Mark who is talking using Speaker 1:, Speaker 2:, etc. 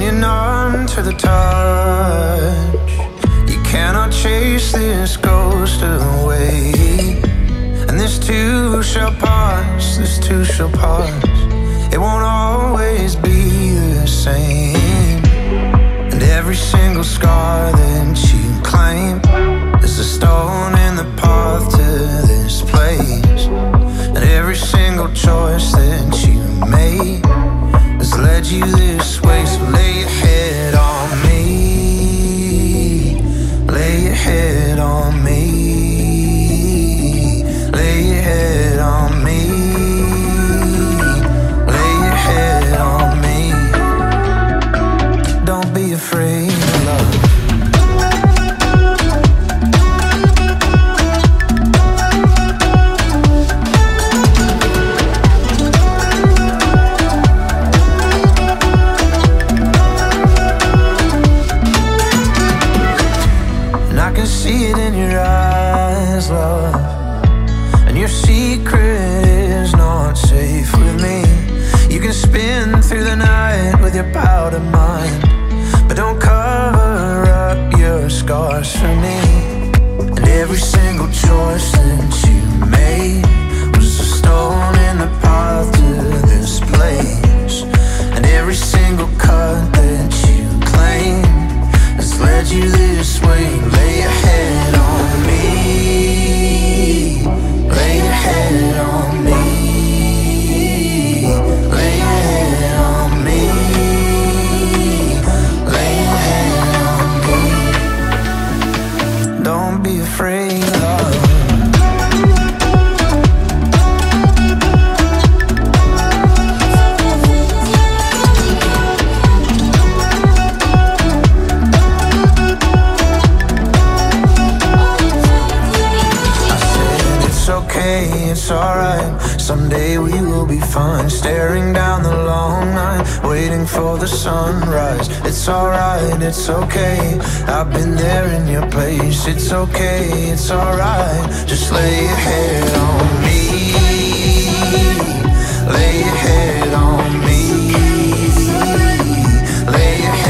Speaker 1: Laying on to the touch. You cannot chase this ghost away. And this too shall pass, this too shall pass. It won't always be the same. And every single scar that you claim is a stone in the path to this place. And every single choice that you made has led you this way. So lay your head on me, lay your head on me, lay your head on me, lay your head on me. Don't be afraid of love. See it in your eyes, love. And your secret is not safe with me. You can spin through the night with your powder mind, but don't cover up your scars for me. And every single choice that you made was a stone in the path to this place. And every single cut that you claim has led you this way. Lay your head on me, lay your head on me, lay your head on me, lay your head on me. Don't be afraid, love. It's alright, someday we will be fine. Staring down the long night, waiting for the sunrise. It's alright, it's okay, I've been there in your place. It's okay, it's alright, just lay your head on me, lay your head on me, lay your head